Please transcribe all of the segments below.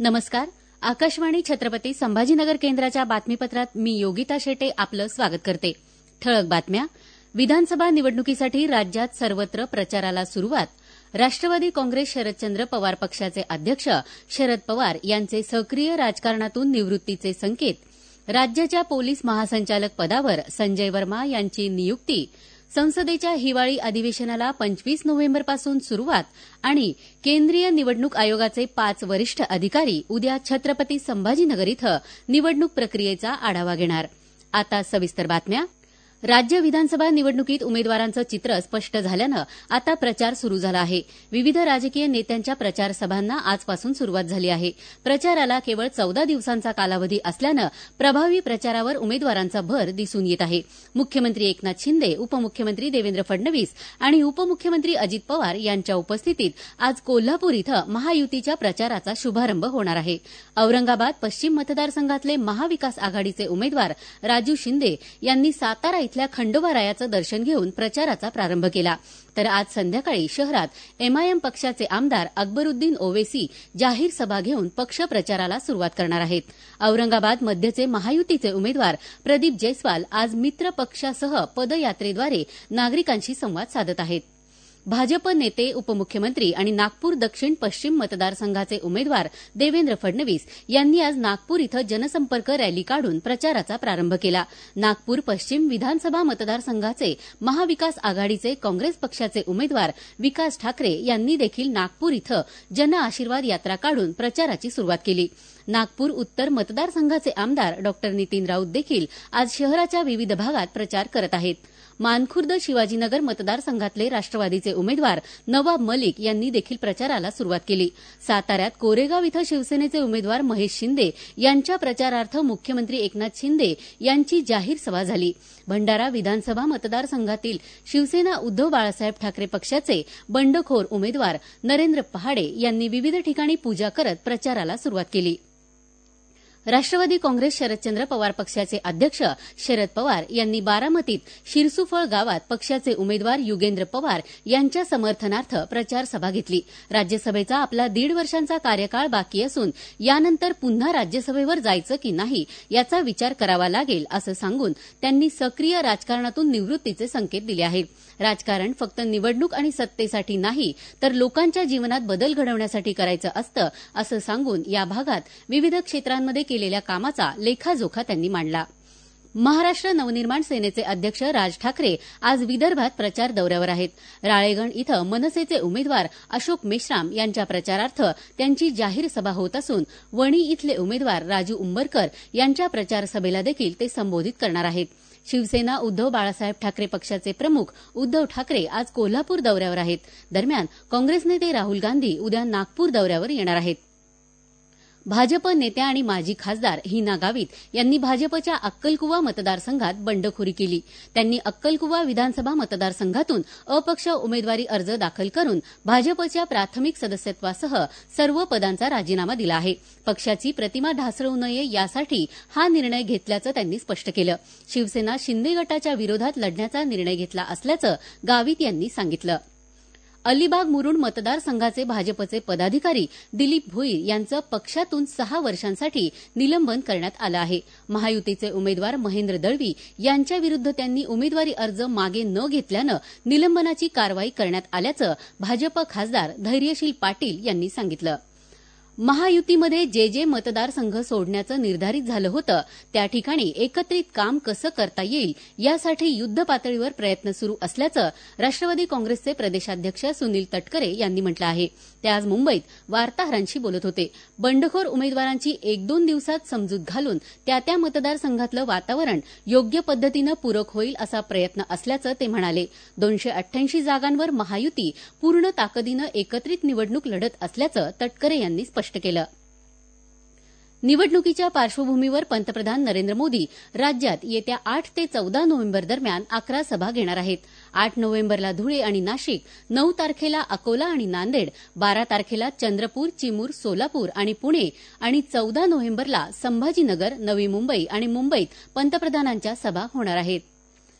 नमस्कार. आकाशवाणी छत्रपती संभाजीनगर केंद्राच्या बातमीपत्रात मी योगिता शेटे आपलं स्वागत करते. ठळक बातम्या. विधानसभा निवडणुकीसाठी राज्यात सर्वत्र प्रचाराला सुरुवात. राष्ट्रवादी काँग्रेस शरदचंद्र पवार पक्षाचे अध्यक्ष शरद पवार यांचे सक्रिय राजकारणातून निवृत्तीचे संकेत. राज्याच्या पोलीस महासंचालक पदावर संजय वर्मा यांची नियुक्ती. संसदेच्या हिवाळी अधिवेशनाला 25 नोव्हेंबरपासून सुरुवात आणि केंद्रीय निवडणूक आयोगाचे 5 वरिष्ठ अधिकारी उद्या छत्रपती संभाजीनगर इथं निवडणूक प्रक्रियेचा आढावा घेणार. आता सविस्तर बातम्या. राज्य विधानसभा निवडणुकीत उमेदवारांचं चित्र स्पष्ट झाल्यानं आता प्रचार सुरू झाला आहे. विविध राजकीय नेत्यांच्या प्रचारसभांना आजपासून सुरुवात झाली आहे. प्रचाराला केवळ 14 दिवसांचा कालावधी असल्यानं प्रभावी प्रचारावर उमेदवारांचा भर दिसून येत आहे. मुख्यमंत्री एकनाथ शिंदे, उपमुख्यमंत्री देवेंद्र फडणवीस आणि उपमुख्यमंत्री अजित पवार यांच्या उपस्थितीत आज कोल्हापूर इथं महायुतीच्या प्रचाराचा शुभारंभ होणार आहे. औरंगाबाद पश्चिम मतदारसंघातले महाविकास आघाडीचे उमेदवार राजू शिंदे यांनी सातारा इथल्या खंडोबारायाचं दर्शन घेऊन प्रचाराचा प्रारंभ केला. तर आज संध्याकाळी शहरात एमआयएम पक्षाचे आमदार अकबरुद्दीन ओवेसी जाहीर सभा घेऊन पक्ष प्रचाराला सुरुवात करणार आहेत. औरंगाबाद मध्यचे महायुतीचे उमेदवार प्रदीप जैस्वाल आज मित्र पक्षासह पदयात्रेद्वारे नागरिकांशी संवाद साधत आहेत. भाजप नेते, उपमुख्यमंत्री आणि नागपूर दक्षिण पश्चिम मतदारसंघाचे उमेदवार देवेंद्र फडणवीस यांनी आज नागपूर इथं जनसंपर्क रॅली काढून प्रचाराचा प्रारंभ केला. नागपूर पश्चिम विधानसभा मतदारसंघाचे महाविकास आघाडीचे काँग्रेस पक्षाचे उमेदवार विकास ठाकरे यांनी देखील नागपूर इथं जनआशीर्वाद यात्रा काढून प्रचाराची सुरुवात केली. नागपूर उत्तर मतदारसंघाचे आमदार डॉ नितीन राऊत देखील आज शहराच्या विविध भागात प्रचार करत आहेत. मानखुर्द शिवाजीनगर मतदारसंघातले राष्ट्रवादीचे उमेदवार नवाब मलिक यांनी देखील प्रचाराला सुरुवात केली. साताऱ्यात कोरेगाव इथं शिवसेनेचे उमेदवार महेश शिंदे यांच्या प्रचारार्थ मुख्यमंत्री एकनाथ शिंदे यांची जाहीर सभा झाली. भंडारा विधानसभा मतदारसंघातील शिवसेना उद्धव बाळासाहेब ठाकरे पक्षाचे बंडखोर उमेदवार नरेंद्र पहाडे यांनी विविध ठिकाणी पूजा करत प्रचाराला सुरुवात केली. राष्ट्रवादी काँग्रेस शरदचंद्र पवार पक्षाचे अध्यक्ष शरद पवार यांनी बारामतीत शिरसुफळ गावात पक्षाचे उमेदवार युगेंद्र पवार यांच्या समर्थनार्थ प्रचार सभा घेतली. राज्यसभेचा आपला 1.5 वर्षांचा कार्यकाळ बाकी असून यानंतर पुन्हा राज्यसभेवर जायचं की नाही याचा विचार करावा लागेल असं सांगून त्यांनी सक्रिय राजकारणातून निवृत्तीचे संकेत दिले आहेत. राजकारण फक्त निवडणूक आणि सत्तेसाठी नाही तर लोकांच्या जीवनात बदल घडवण्यासाठी करायचं असतं असं सांगून या भागात विविध क्षेत्रांमध्ये केलेल्या कामाचा लेखाजोखा त्यांनी मांडला. महाराष्ट्र नवनिर्माण सेनेचे अध्यक्ष राज ठाकरे आज विदर्भात प्रचार दौऱ्यावर आहेत. राळेगण इथं मनसेचे उमेदवार अशोक मेश्राम यांच्या प्रचारार्थ त्यांची जाहीर सभा होत असून वणी इथले उमेदवार राजू उंबरकर यांच्या प्रचारसभेला देखील ते संबोधित करणार आहेत. शिवसेना उद्धव बाळासाहेब ठाकरे पक्षाचे प्रमुख उद्धव ठाकरे आज कोल्हापूर दौऱ्यावर आहेत. दरम्यान काँग्रेस नेते राहुल गांधी उद्या नागपूर दौऱ्यावर येणार आहेत. भाजप नेत्या आणि माजी खासदार हिना गावित यांनी भाजपच्या अक्कलकुवा मतदारसंघात बंडखोरी केली. त्यांनी अक्कलकुवा विधानसभा मतदारसंघातून अपक्ष उमेदवारी अर्ज दाखल करून भाजपच्या प्राथमिक सदस्यत्वासह सर्व पदांचा राजीनामा दिला आहे. पक्षाची प्रतिमा ढासळू नये यासाठी हा निर्णय घेतल्याचं त्यांनी स्पष्ट केलं. शिवसेना शिंदे गटाच्या विरोधात लढण्याचा निर्णय घेतला असल्याचं गावित यांनी सांगितलं. अलिबाग मुरुड मतदारसंघाचे भाजपचे पदाधिकारी दिलीप भोईर यांचं पक्षातून 6 वर्षांसाठी निलंबन करण्यात आलं आहे. महायुतीचे उमेदवार महेंद्र दळवी यांच्याविरुद्ध त्यांनी उमेदवारी अर्ज मागे न घेतल्यानं निलंबनाची कारवाई करण्यात आल्याचं भाजप खासदार धैर्यशील पाटील यांनी सांगितलं. महायुतीमध्ये जे मतदारसंघ सोडण्याचं निर्धारित झालं होतं त्या ठिकाणी एकत्रित काम कसं करता येईल यासाठी युद्ध पातळीवर प्रयत्न सुरू असल्याचं राष्ट्रवादी काँग्रेसचे प्रदेशाध्यक्ष सुनील तटकरे यांनी म्हटलं आहे. ते आज मुंबईत वार्ताहरांशी बोलत होते. बंडखोर उमेदवारांची 1-2 दिवसात समजूत घालून त्या मतदारसंघातलं वातावरण योग्य पद्धतीनं पूरक होईल असा प्रयत्न असल्याचं ते म्हणाले. 288 जागांवर महायुती पूर्ण ताकदीनं एकत्रित निवडणूक लढत असल्याचं तटकरे यांनी स्पष्ट केलं. निवडणुकीच्या पार्श्वभूमीवर पंतप्रधान नरेंद्र मोदी राज्यात येत्या 8 ते 14 नोव्हेंबर दरम्यान 11 सभा घेणार आहेत. 8 नोव्हेंबरला धुळे आणि नाशिक, 9 तारखेला अकोला आणि नांदेड, 12 तारखेला चंद्रपूर, चिमूर, सोलापूर आणि पुणे आणि 14 नोव्हेंबरला संभाजीनगर, नवी मुंबई आणि मुंबईत पंतप्रधानांच्या सभा होणार आहेत.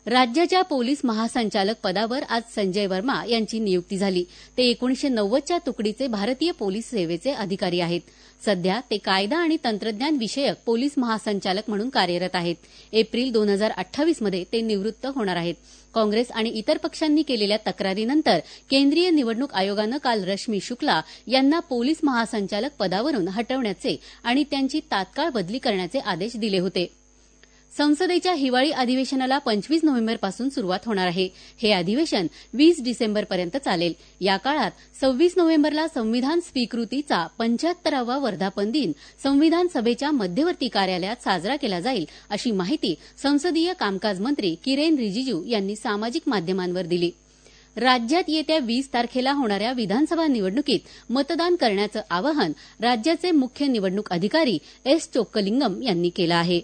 राज्याच्या पोलीस महासंचालक पदावर आज संजय वर्मा यांची नियुक्ती झाली. ते 1990च्या तुकडीचे भारतीय पोलीस सेवेचे अधिकारी आहेत. सध्या ते कायदा आणि तंत्रज्ञान विषयक पोलीस महासंचालक म्हणून कार्यरत आहेत. एप्रिल 2028 मध्ये ते निवृत्त होणार आहेत. काँग्रेस आणि इतर पक्षांनी केलेल्या तक्रारीनंतर केंद्रीय निवडणूक आयोगानं काल रश्मी शुक्ला यांना पोलीस महासंचालक पदावरून हटवण्याचे आणि त्यांची तात्काळ बदली करण्याचे आदेश दिले होते. संसदेच्या हिवाळी अधिवेशनाला 25 नोव्हेंबरपासून सुरुवात होणार आहे. हे अधिवेशन 20 डिसेंबरपर्यंत चालेल. या काळात 26 नोव्हेंबरला संविधान स्वीकृतीचा 75वा वर्धापन दिन संविधान सभेच्या मध्यवर्ती कार्यालयात साजरा केला जाईल, अशी माहिती संसदीय कामकाज मंत्री किरेन रिजिजू यांनी सामाजिक माध्यमांवर दिली. राज्यात येत्या 20 तारखेला होणाऱ्या विधानसभा निवडणुकीत मतदान करण्याचं आवाहन राज्याचे मुख्य निवडणूक अधिकारी एस चोक्कलिंगम यांनी केलं आहे.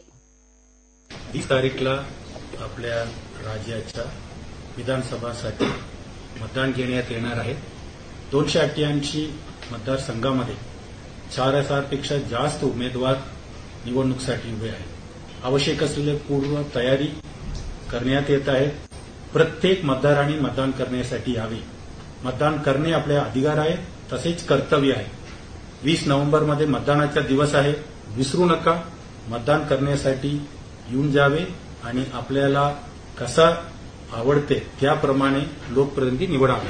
20 तारीखला आपल्या राज्याच्या विधानसभासाठी मतदान घेण्यात येणार आहे. 288 मतदारसंघामध्ये 4,000 पेक्षा जास्त उमेदवार निवडणुकीसाठी उभे आहेत. आवश्यक असलेली पूर्व तयारी करण्यात येत आहे. प्रत्येक मतदारांनी मतदान करण्यासाठी यावे. मतदान करणे आपले अधिकार आहे, तसेच कर्तव्य आहे. 20 नोव्हेंबरमध्ये मतदानाचा दिवस आहे. विसरू नका. मतदान करण्यासाठी येऊन जावे आणि आपल्याला कसा आवडते त्याप्रमाणे लोकप्रतिनिधी निवडावे.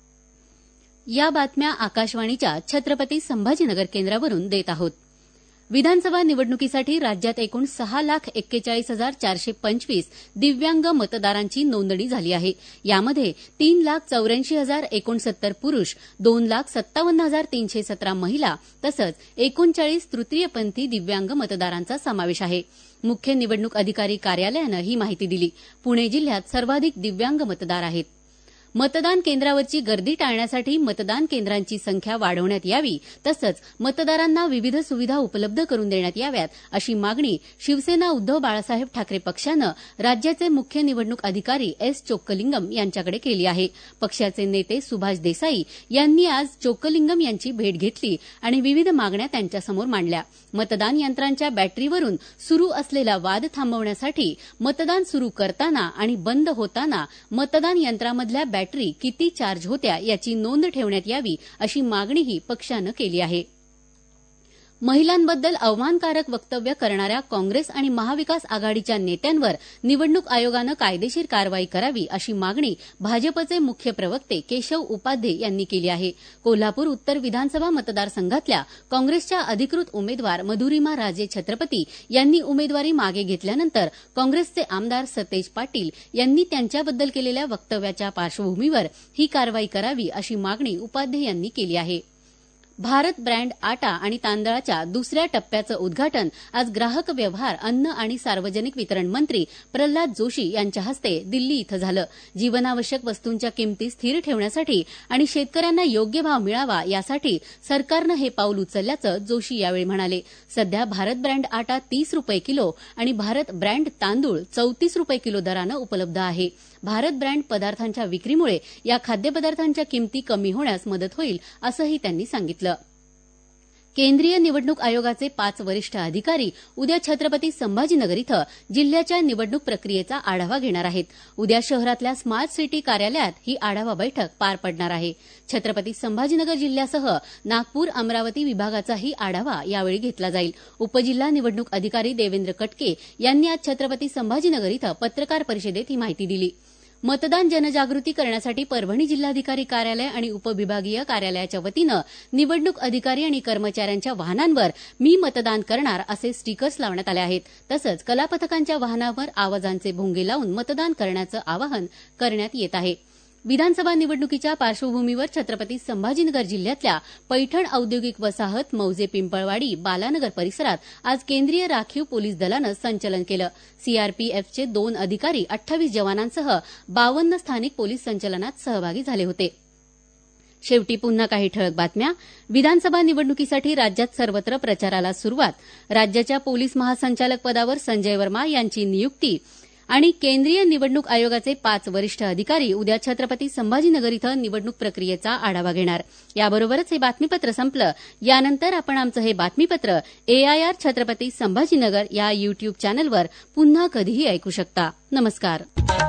या बातम्या आकाशवाणीच्या छत्रपती संभाजीनगर केंद्रावरून देत आहोत. विधानसभा निवडणुकीसाठी राज्यात एकूण 6,41,425 दिव्यांग मतदारांची नोंदणी झाली आहे. यामध्ये 3,84,069 पुरुष, 2,57,317 महिला तसंच 39 तृतीयपंथी दिव्यांग मतदारांचा समावेश आहे. मुख्य निवडणूक अधिकारी कार्यालयानं ही माहिती दिली. पुणे जिल्ह्यात सर्वाधिक दिव्यांग मतदार आहेत. मतदान केंद्रावरची गर्दी टाळण्यासाठी मतदान केंद्रांची संख्या वाढवण्यात यावी, तसंच मतदारांना विविध सुविधा उपलब्ध करून देण्यात याव्यात, अशी मागणी शिवसेना उद्धव बाळासाहेब ठाकरे पक्षानं राज्याचे मुख्य निवडणूक अधिकारी एस चोक्कलिंगम यांच्याकडे केली आहे. पक्षाचे नेते सुभाष देसाई यांनी आज चोक्कलिंगम यांची भेट घेतली आणि विविध मागण्या त्यांच्यासमोर मांडल्या. मतदान यंत्रांच्या बॅटरीवरून सुरू असलेला वाद थांबवण्यासाठी मतदान सुरू करताना आणि बंद होताना मतदान यंत्रामधल्या बॅटरी किती चार्ज होत्या याची नोंद ठेवण्यात यावी, अशी मागणीही पक्षानं केली आहे. महिलांबद्दल अवमानकारक वक्तव्य करणाऱ्या काँग्रेस आणि महाविकास आघाडीच्या नेत्यांवर निवडणूक आयोगानं कायदेशीर कारवाई करावी, अशी मागणी भाजपचे मुख्य प्रवक्ते केशव उपाध्ये यांनी केली आहे. कोल्हापूर उत्तर विधानसभा मतदारसंघातल्या काँग्रेसच्या अधिकृत उमेदवार मधुरिमा राजे छत्रपती यांनी उमेदवारी मागे घेतल्यानंतर काँग्रेसचे आमदार सतेज पाटील यांनी त्यांच्याबद्दल केलेल्या वक्तव्याच्या पार्श्वभूमीवर ही कारवाई करावी, अशी मागणी उपाध्ये यांनी केली आहे. भारत ब्रँड आटा आणि तांदळाच्या दुसऱ्या टप्प्याचं उद्घाटन आज ग्राहक व्यवहार, अन्न आणि सार्वजनिक वितरण मंत्री प्रल्हाद जोशी यांच्या हस्ते दिल्ली इथं झालं. जीवनावश्यक वस्तूंच्या किंमती स्थिर ठेवण्यासाठी आणि शेतकऱ्यांना योग्य भाव मिळावा यासाठी सरकारनं हे पाऊल उचलल्याचं जोशी यावेळी म्हणाले. सध्या भारत ब्रँड आटा 30 रुपये किलो आणि भारत ब्रँड तांदूळ 34 रुपये किलो दरानं उपलब्ध आहे. भारत ब्रँड पदार्थांच्या विक्रीमुळे या खाद्यपदार्थांच्या किंमती कमी होण्यास मदत होईल, असंही त्यांनी सांगितलं. केंद्रीय निवडणूक आयोगाचे 5 वरिष्ठ अधिकारी उद्या छत्रपती संभाजीनगर इथं जिल्ह्याच्या निवडणूक प्रक्रियेचा आढावा घेणार आहेत. उद्या शहरातल्या स्मार्ट सिटी कार्यालयात ही आढावा बैठक पार पडणार आहे. छत्रपती संभाजीनगर जिल्ह्यासह नागपूर, अमरावती विभागाचाही आढावा यावेळी घेतला जाईल. उपजिल्हा निवडणूक अधिकारी देवेंद्र कटके यांनी आज छत्रपती संभाजीनगर इथं पत्रकार परिषदेत ही माहिती दिली. मतदान जनजागृती करण्यासाठी परभणी जिल्हाधिकारी कार्यालय आणि उपविभागीय कार्यालयाच्या वतीनं निवडणूक अधिकारी आणि कर्मचाऱ्यांच्या वाहनांवर मी मतदान करणार असे स्टिकर्स लावण्यात आले आहेत. तसंच कलापथकांच्या वाहनांवर आवाजांचे भोंगे लावून मतदान करण्याचं आवाहन करण्यात येत आहे. विधानसभा निवडणुकीच्या पार्श्वभूमीवर छत्रपती संभाजीनगर जिल्ह्यातल्या पैठण औद्योगिक वसाहत, मौजे पिंपळवाडी, बालानगर परिसरात आज केंद्रीय राखीव पोलीस दलानं संचलन केलं. सीआरपीएफचे 2 अधिकारी, 28 जवानांसह 52 स्थानिक पोलीस संचलनात सहभागी झाले होते. शेवटी पुन्हा काही ठळक बातम्या. विधानसभा निवडणुकीसाठी राज्यात सर्वत्र प्रचाराला सुरुवात. राज्याच्या पोलीस महासंचालक पदावर संजय वर्मा यांची नियुक्ती आणि केंद्रीय निवडणूक आयोगाचे 5 वरिष्ठ अधिकारी उद्या छत्रपती संभाजीनगर इथं निवडणूक प्रक्रियेचा आढावा घेणार. याबरोबरच हे बातमीपत्र संपलं. यानंतर आपण आमचं हे बातमीपत्र AIR छत्रपती संभाजीनगर या युट्यूब चॅनलवर पुन्हा कधीही ऐकू शकता. नमस्कार.